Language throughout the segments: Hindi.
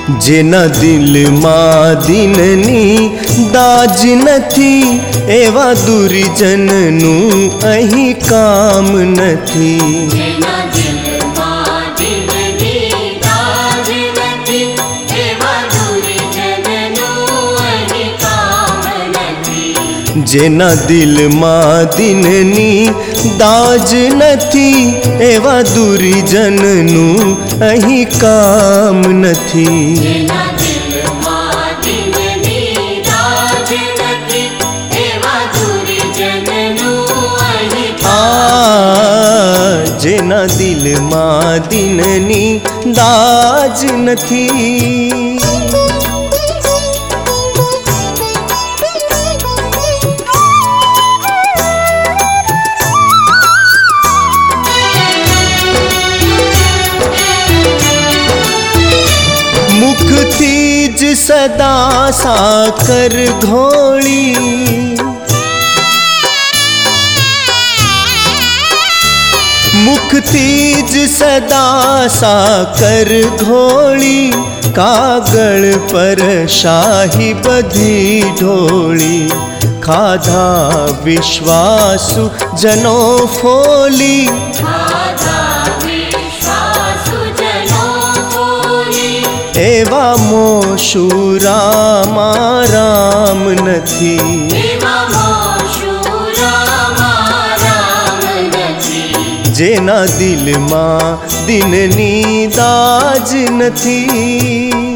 જેના દિલમાં દિનની દાજ નથી એવા દુર્જનનું અહીં કામ નથી। જેના દિલમાં દિનની દાજ નથી એવા દુર્જનનું અહીં કામ નથી। જેના દિલમાં દિનની દાજ નથી। मुखथी ज सदा साकर घोली, मुखथी ज सदा साकर घोली, कागल पर शाही बधी ढोली, खाधा विश्वासु जनो फोली, एवा मोशुरामा राम નથી। જેના દિલમાં દિનની દાજ નથી।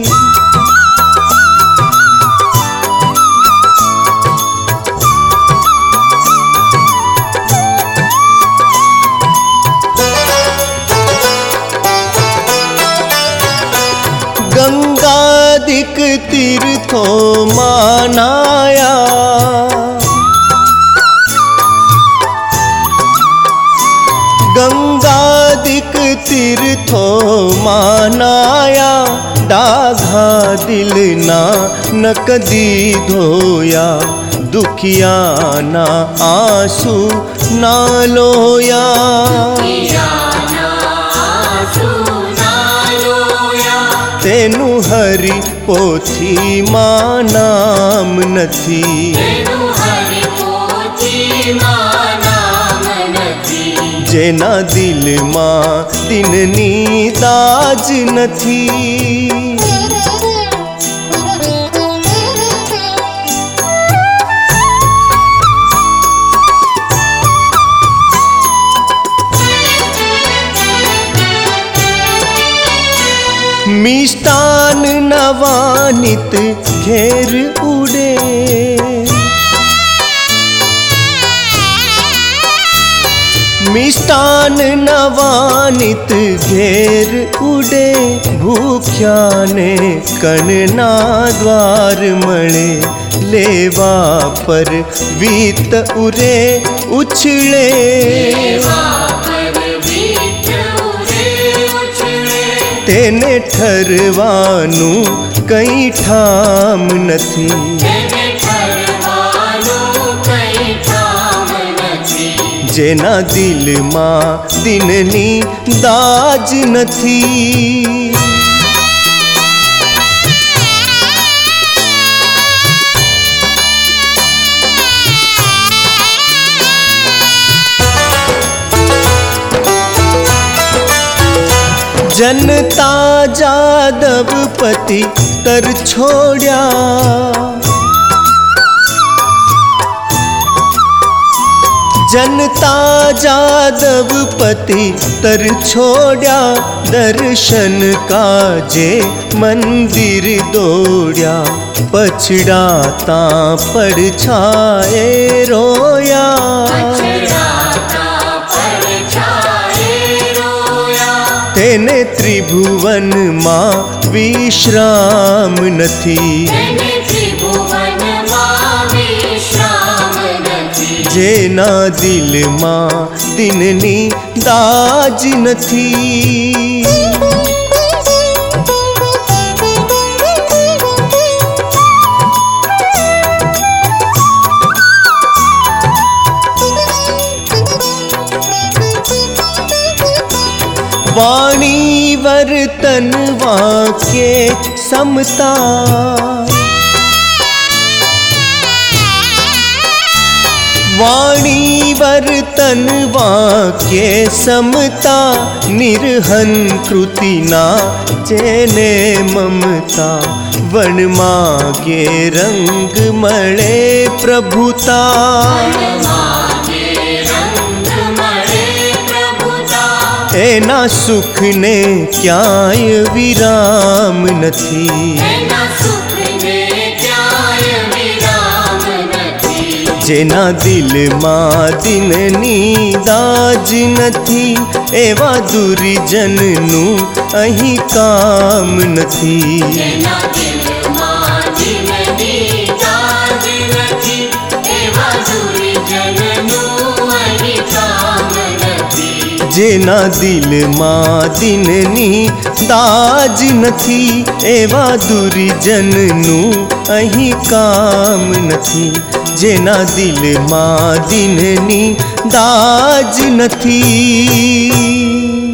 गंगादिक तीर्थों मानाया, गंगादिक तीर्थों मानाया, डाघा दिलना न कदी धोया, दुखियाना आंसू ना लोया, તેનું હરિ પોથીમાં નામ નથી। જેના દિલમાં દિનની દાજ નથી। मिष्टान नवानित घेर उड़े, मिष्टान नवानित घेर उड़े, भूख्याने कणना द्वार मळे, लेवा पर वीत उरे उछळे, તેને ઠરવાનું કંઈ ઠામ નથી। જેના દિલમાં દિનની દાજ નથી। जनता जादवपति तर छोड़्या, जनता जादवपति तर छोड़्या, दर्शन काजे मंदिर दौड़्या, पछड़ाता पड़छाए रोया, તેને ત્રિભુવનમાં વિશ્રામ નથી। જેના દિલમાં દિનની દાજ નથી। वाणी वर्तन वाक्ये समता। वाणी वर्तन वाक्ये समता, निर्हन कृति ना जेने ममता। वण मागे रंग मळे प्रभुता, एना सुख ने क्याय विराम नथी। जेना दिल मां दिननी दाज नथी, एवा दुर्जननु अहीं काम नथी। जेना दिल मां दिननी दाज नथी, एवा दुर्जननु अहीं काम नथी। जेना दिल मां दिननी दाज नथी।